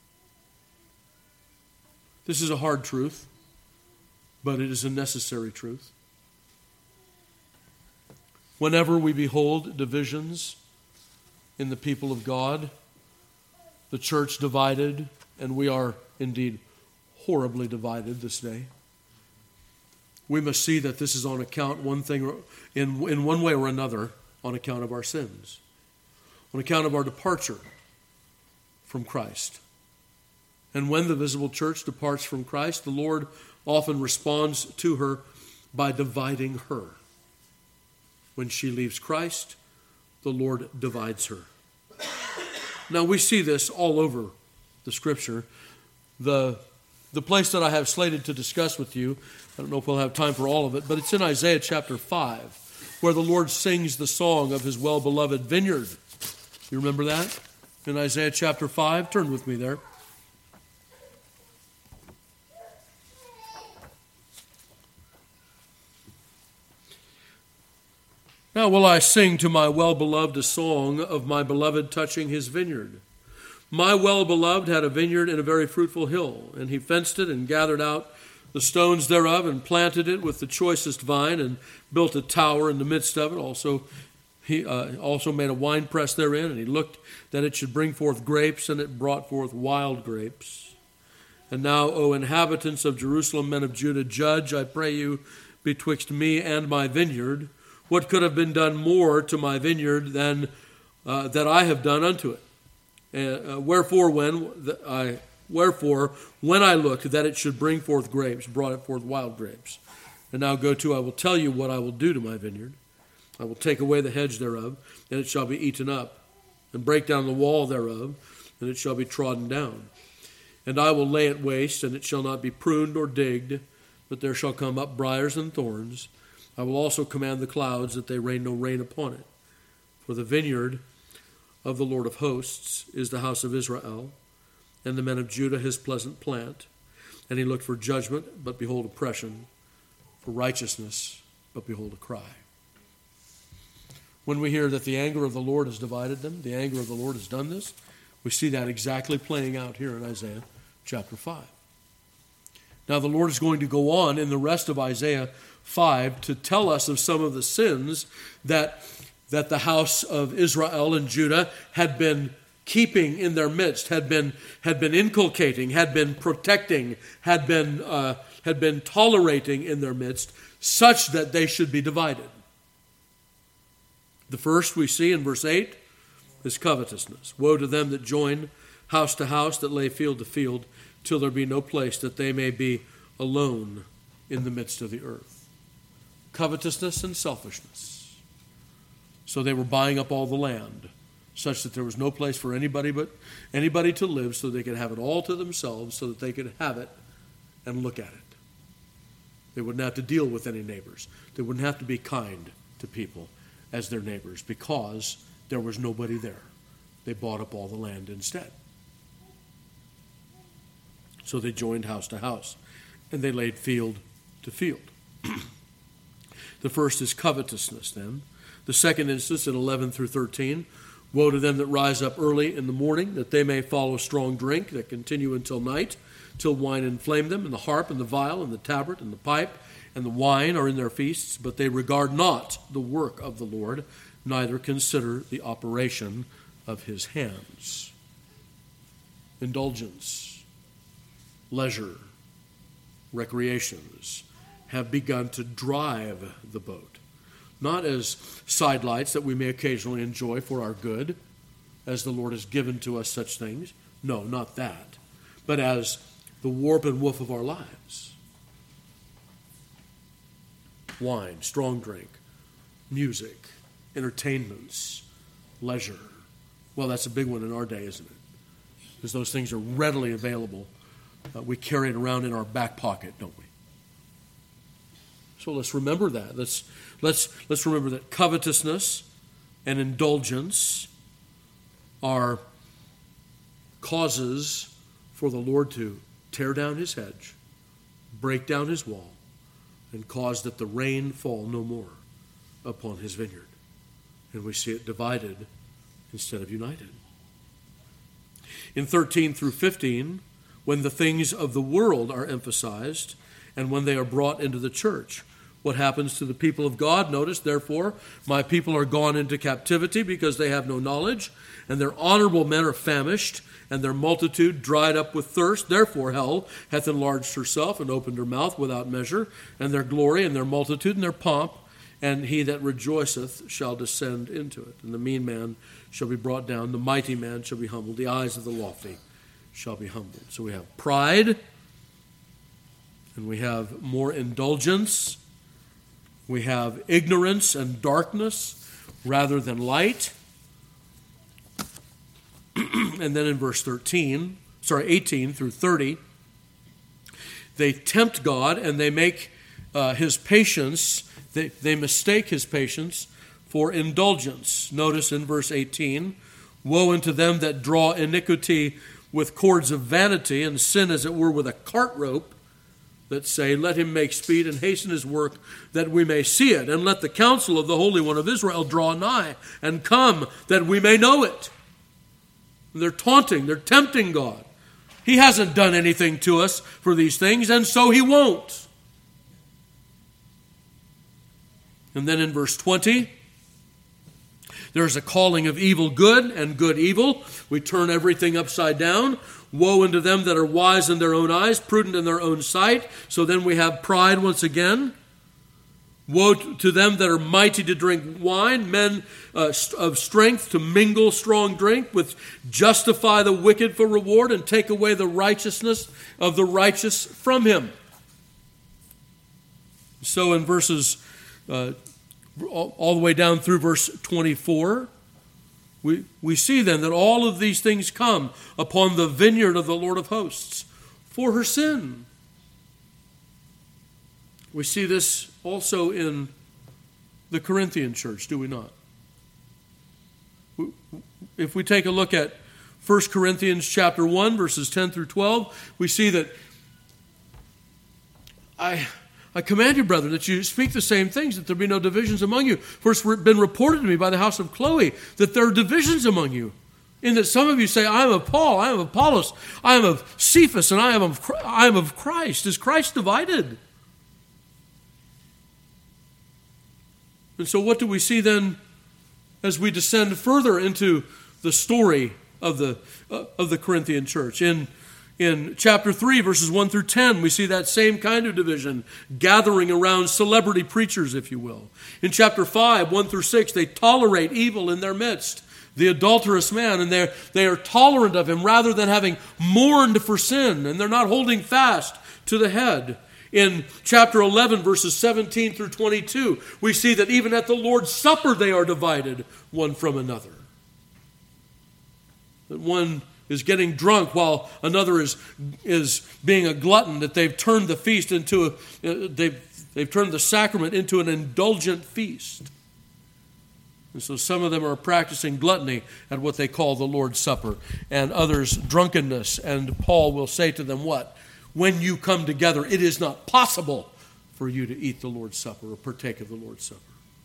Speaker 1: This is a hard truth, but it is a necessary truth. Whenever we behold divisions in the people of God, the church divided, and we are indeed horribly divided this day, we must see that this is on account, in one way or another, on account of our sins, on account of our departure from Christ. And when the visible church departs from Christ, the Lord often responds to her by dividing her. When she leaves Christ, the Lord divides her. Now we see this all over the Scripture. The place that I have slated to discuss with you, I don't know if we'll have time for all of it, but it's in Isaiah chapter 5, where the Lord sings the song of his well-beloved vineyard. You remember that? In Isaiah chapter 5, turn with me there. Now will I sing to my well-beloved a song of my beloved touching his vineyard. My well-beloved had a vineyard in a very fruitful hill, and he fenced it and gathered out the stones thereof and planted it with the choicest vine and built a tower in the midst of it. He also made a winepress therein, and he looked that it should bring forth grapes, and it brought forth wild grapes. And now, O inhabitants of Jerusalem, men of Judah, judge, I pray you, betwixt me and my vineyard. What could have been done more to my vineyard than that I have done unto it? Wherefore, when I looked that it should bring forth grapes, brought it forth wild grapes. And now go to, I will tell you what I will do to my vineyard. I will take away the hedge thereof, and it shall be eaten up, and break down the wall thereof, and it shall be trodden down. And I will lay it waste, and it shall not be pruned or digged, but there shall come up briars and thorns. I will also command the clouds that they rain no rain upon it. For the vineyard of the Lord of hosts is the house of Israel, and the men of Judah his pleasant plant. And he looked for judgment, but behold oppression, for righteousness, but behold a cry. When we hear that the anger of the Lord has divided them, the anger of the Lord has done this, we see that exactly playing out here in Isaiah chapter 5. Now the Lord is going to go on in the rest of Isaiah 5 to tell us of some of the sins that the house of Israel and Judah had been keeping in their midst, had been inculcating, had been protecting, had been tolerating in their midst, such that they should be divided. The first we see in verse 8 is covetousness. Woe to them that join house to house, that lay field to field, till there be no place, that they may be alone in the midst of the earth. Covetousness and selfishness. So they were buying up all the land, such that there was no place for anybody to live, so they could have it all to themselves, so that they could have it and look at it. They wouldn't have to deal with any neighbors. They wouldn't have to be kind to people as their neighbors, because there was nobody there. They bought up all the land instead. So they joined house to house, and they laid field to field. The first is covetousness, then. The second instance in 11 through 13, woe to them that rise up early in the morning, that they may follow strong drink, that continue until night, till wine inflame them, and the harp, and the viol, and the tabret, and the pipe, and the wine are in their feasts, but they regard not the work of the Lord, neither consider the operation of his hands. Indulgence, leisure, recreations have begun to drive the boat, not as sidelights that we may occasionally enjoy for our good, as the Lord has given to us such things. No, not that, but as the warp and woof of our lives. Wine, strong drink, music, entertainments, leisure. Well, that's a big one in our day, isn't it? Because those things are readily available. We carry it around in our back pocket, don't we? So let's remember that. Let's remember that covetousness and indulgence are causes for the Lord to tear down his hedge, break down his wall, and cause that the rain fall no more upon his vineyard. And we see it divided instead of united. In 13 through 15, when the things of the world are emphasized and when they are brought into the church, what happens to the people of God? Notice, therefore, my people are gone into captivity because they have no knowledge, and their honorable men are famished, and their multitude dried up with thirst. Therefore hell hath enlarged herself and opened her mouth without measure, and their glory and their multitude and their pomp, and he that rejoiceth shall descend into it. And the mean man shall be brought down, the mighty man shall be humbled, the eyes of the lofty shall be humbled. So we have pride, and we have more indulgence. We have ignorance and darkness rather than light. And then in verse 18 through 30, they tempt God and they make his patience, they mistake his patience for indulgence. Notice in verse 18, woe unto them that draw iniquity with cords of vanity and sin as it were with a cart rope, that say, let him make speed and hasten his work that we may see it, and let the counsel of the Holy One of Israel draw nigh and come that we may know it. They're taunting, they're tempting God. He hasn't done anything to us for these things, and so he won't. And then in verse 20, there's a calling of evil good and good evil. We turn everything upside down. Woe unto them that are wise in their own eyes, prudent in their own sight. So then we have pride once again. Woe to them that are mighty to drink wine, men of strength to mingle strong drink, which justify the wicked for reward and take away the righteousness of the righteous from him. So in verses all the way down through verse 24, we see then that all of these things come upon the vineyard of the Lord of hosts for her sin. We see this also in the Corinthian church, do we not? If we take a look at 1 Corinthians chapter 1, verses 10 through 12, we see that I command you, brethren, that you speak the same things, that there be no divisions among you. For it's been reported to me by the house of Chloe that there are divisions among you, in that some of you say, I am of Paul, I am of Apollos, I am of Cephas, and I am of Christ. Is Christ divided? And so what do we see then as we descend further into the story of the Corinthian church? In chapter 3, verses 1 through 10, we see that same kind of division gathering around celebrity preachers, if you will. In chapter 5, 1 through 6, they tolerate evil in their midst, the adulterous man, and they are tolerant of him rather than having mourned for sin, and they're not holding fast to the head. In chapter 11, verses 17 through 22, we see that even at the Lord's Supper they are divided one from another. That one is getting drunk while another is being a glutton, that they've turned the feast into they've turned the sacrament into an indulgent feast. And so some of them are practicing gluttony at what they call the Lord's Supper, and others drunkenness. And Paul will say to them, what? When you come together, it is not possible for you to eat the Lord's Supper or partake of the Lord's Supper.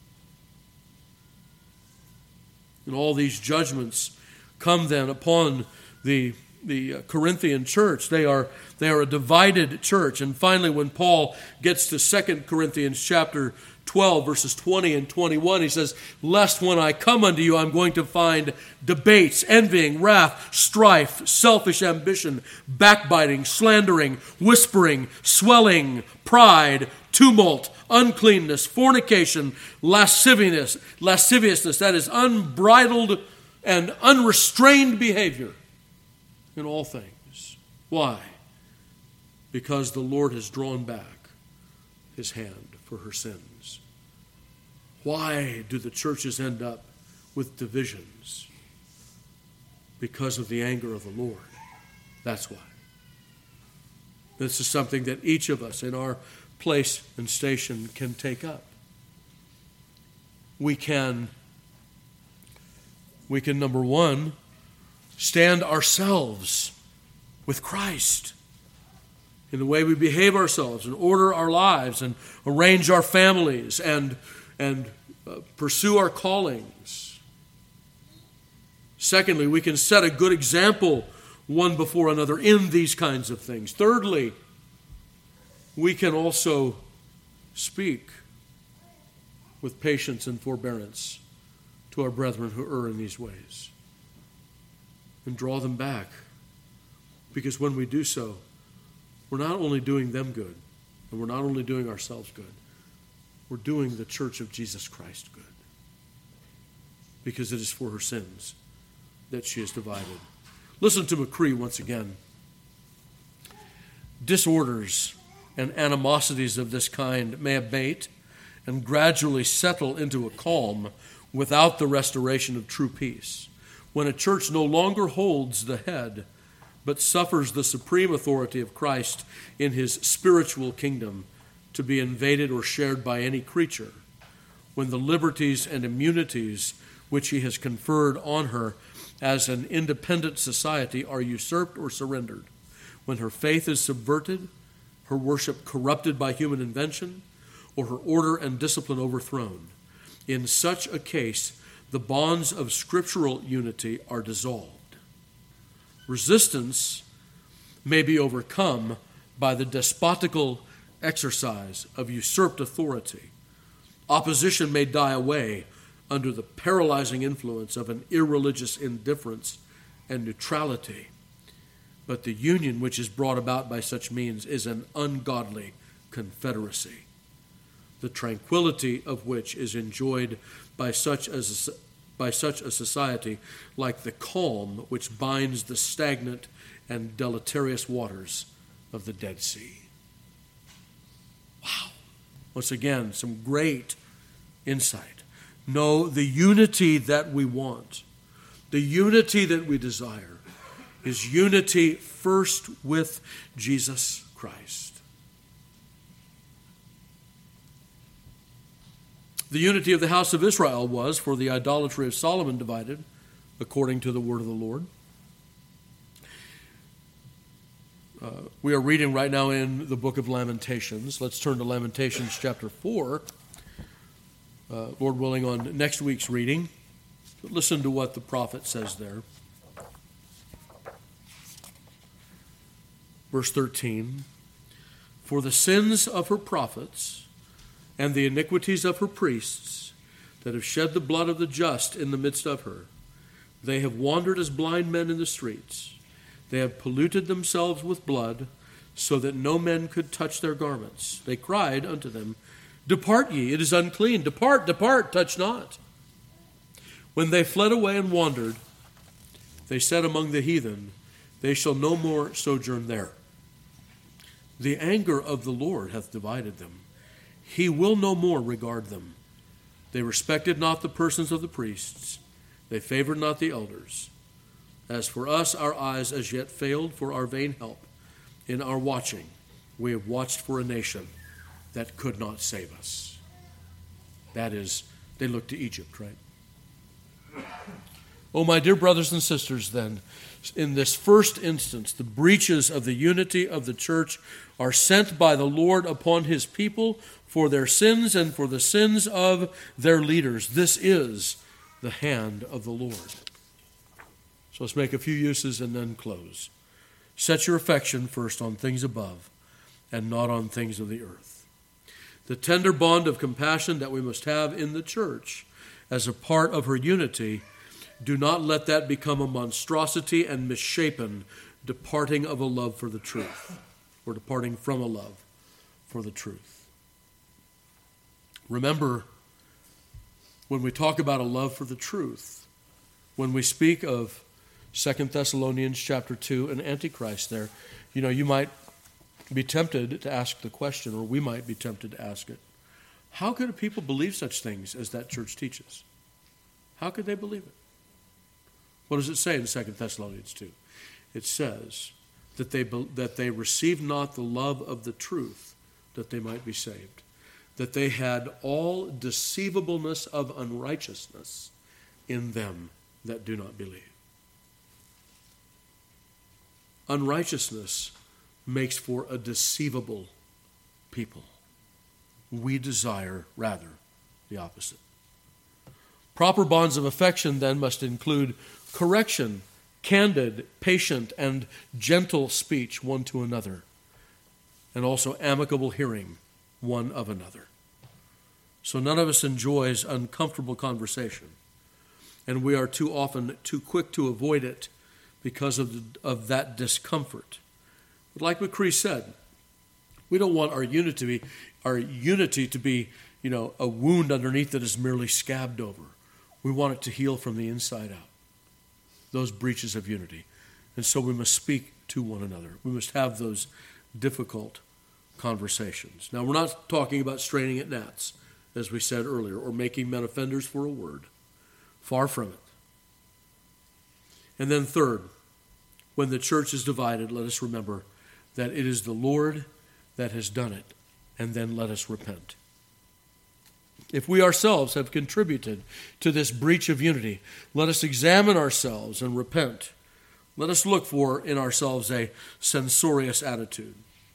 Speaker 1: And all these judgments come then upon the Corinthian church. They are a divided church. And finally, when Paul gets to 2 Corinthians chapter 12, verses 20 and 21, he says, lest when I come unto you, I'm going to find debates, envying, wrath, strife, selfish ambition, backbiting, slandering, whispering, swelling, pride, tumult, uncleanness, fornication, lasciviousness, that is unbridled and unrestrained behavior in all things. Why? Because the Lord has drawn back his hand for her sins. Why do the churches end up with divisions? Because of the anger of the Lord. That's why. This is something that each of us in our place and station can take up. We can, number one, stand ourselves with Christ in the way we behave ourselves and order our lives and arrange our families and pursue our callings. Secondly, we can set a good example one before another in these kinds of things. Thirdly, we can also speak with patience and forbearance to our brethren who err in these ways and draw them back. Because when we do so, we're not only doing them good, and we're not only doing ourselves good, we're doing the church of Jesus Christ good. Because it is for her sins that she is divided. Listen to McCree once again. Disorders and animosities of this kind may abate and gradually settle into a calm without the restoration of true peace. When a church no longer holds the head, but suffers the supreme authority of Christ in his spiritual kingdom to be invaded or shared by any creature, when the liberties and immunities which he has conferred on her as an independent society are usurped or surrendered, when her faith is subverted her worship corrupted by human invention, or her order and discipline overthrown. In such a case, the bonds of scriptural unity are dissolved. Resistance may be overcome by the despotical exercise of usurped authority. Opposition may die away under the paralyzing influence of an irreligious indifference and neutrality. But the union which is brought about by such means is an ungodly confederacy, the tranquility of which is enjoyed by such a society like the calm which binds the stagnant and deleterious waters of the Dead Sea. Wow. Once again, some great insight. No, the unity that we want, the unity that we desire, is unity first with Jesus Christ. The unity of the house of Israel was, for the idolatry of Solomon divided, according to the word of the Lord. We are reading right now in the book of Lamentations. Let's turn to Lamentations chapter 4. Lord willing, on next week's reading. But listen to what the prophet says there. Verse 13. For the sins of her prophets and the iniquities of her priests that have shed the blood of the just in the midst of her, they have wandered as blind men in the streets. They have polluted themselves with blood, so that no man could touch their garments. They cried unto them, Depart ye, it is unclean. Depart, depart, touch not. When they fled away and wandered, they said among the heathen, They shall no more sojourn there. The anger of the Lord hath divided them. He will no more regard them. They respected not the persons of the priests. They favored not the elders. As for us, our eyes as yet failed for our vain help. In our watching, we have watched for a nation that could not save us. That is, they looked to Egypt, right? Oh, my dear brothers and sisters, then, in this first instance, the breaches of the unity of the church are sent by the Lord upon his people for their sins and for the sins of their leaders. This is the hand of the Lord. So let's make a few uses and then close. Set your affection first on things above and not on things of the earth. The tender bond of compassion that we must have in the church as a part of her unity, do not let that become a monstrosity and misshapen departing of a love for the truth, or departing from a love for the truth. Remember, when we talk about a love for the truth, when we speak of 2 Thessalonians chapter 2 and Antichrist there, you might be tempted to ask the question, or we might be tempted to ask it. How could people believe such things as that church teaches? How could they believe it? What does it say in 2 Thessalonians 2? It says that they received not the love of the truth that they might be saved, that they had all deceivableness of unrighteousness in them that do not believe. Unrighteousness makes for a deceivable people. We desire, rather, the opposite. Proper bonds of affection, then, must include correction, candid, patient, and gentle speech one to another, and also amicable hearing one of another. So none of us enjoys uncomfortable conversation, and we are too often too quick to avoid it because of that discomfort. But like McCree said, we don't want our unity to be, a wound underneath that is merely scabbed over. We want it to heal from the inside out, those breaches of unity. And so we must speak to one another. We must have those difficult conversations. Now, we're not talking about straining at gnats, as we said earlier, or making men offenders for a word. Far from it. And then third, when the church is divided, let us remember that it is the Lord that has done it, and then let us repent. If we ourselves have contributed to this breach of unity, let us examine ourselves and repent. Let us look for in ourselves a censorious attitude.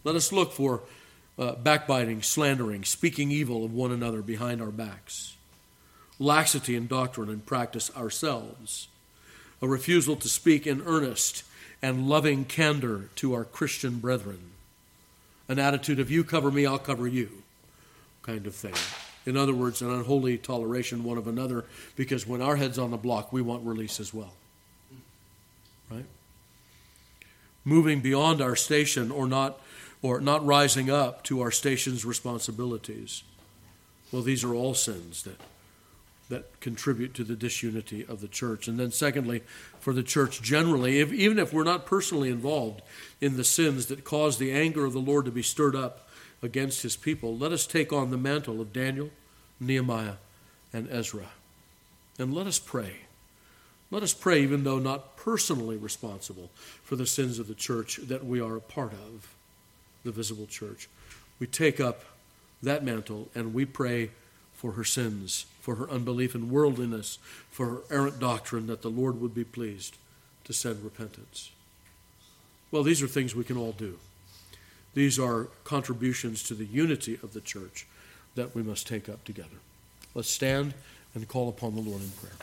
Speaker 1: Let us look for backbiting, slandering, speaking evil of one another behind our backs, laxity in doctrine and practice ourselves, a refusal to speak in earnest and loving candor to our Christian brethren, an attitude of you cover me, I'll cover you kind of thing. In other words, an unholy toleration one of another, because when our head's on the block, we want release as well. Right? Moving beyond our station or not rising up to our station's responsibilities. Well, these are all sins that contribute to the disunity of the church. And then secondly, for the church generally, even if we're not personally involved in the sins that cause the anger of the Lord to be stirred up against his people, let us take on the mantle of Daniel, Nehemiah, and Ezra. And let us pray. Let us pray, even though not personally responsible for the sins of the church that we are a part of, the visible church. We take up that mantle and we pray for her sins, for her unbelief and worldliness, for her errant doctrine, that the Lord would be pleased to send repentance. Well, these are things we can all do. These are contributions to the unity of the church that we must take up together. Let's stand and call upon the Lord in prayer.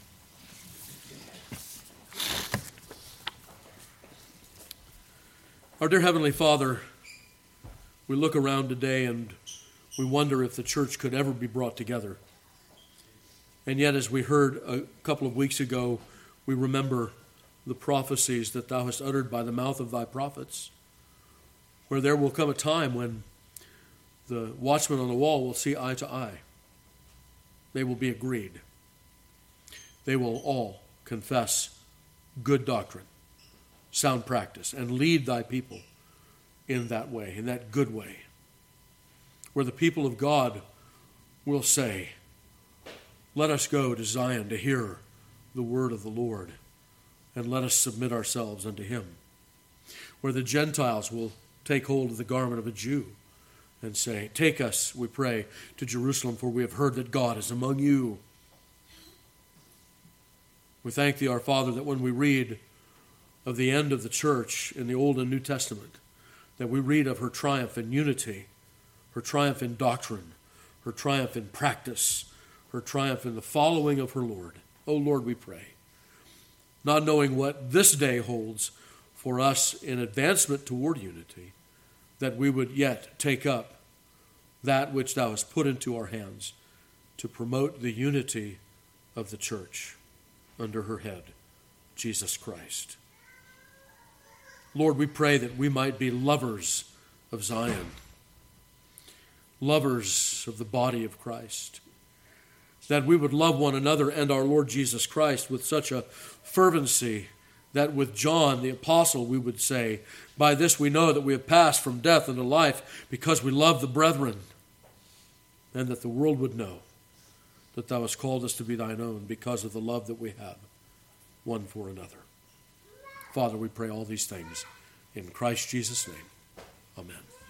Speaker 1: Our dear Heavenly Father, we look around today and we wonder if the church could ever be brought together. And yet, as we heard a couple of weeks ago, we remember the prophecies that thou hast uttered by the mouth of thy prophets, where there will come a time when the watchmen on the wall will see eye to eye. They will be agreed. They will all confess good doctrine, sound practice, and lead thy people in that way, in that good way, where the people of God will say, let us go to Zion to hear the word of the Lord, and let us submit ourselves unto him, where the Gentiles will take hold of the garment of a Jew and say, take us, we pray, to Jerusalem, for we have heard that God is among you. We thank thee, our Father, that when we read of the end of the church in the Old and New Testament, that we read of her triumph in unity, her triumph in doctrine, her triumph in practice, her triumph in the following of her Lord. Oh Lord, we pray, not knowing what this day holds for us in advancement toward unity, that we would yet take up that which thou hast put into our hands to promote the unity of the church under her head, Jesus Christ. Lord, we pray that we might be lovers of Zion, lovers of the body of Christ, that we would love one another and our Lord Jesus Christ with such a fervency that with John the apostle we would say, by this we know that we have passed from death unto life, because we love the brethren, and that the world would know that thou hast called us to be thine own because of the love that we have one for another. Father, we pray all these things in Christ Jesus' name. Amen.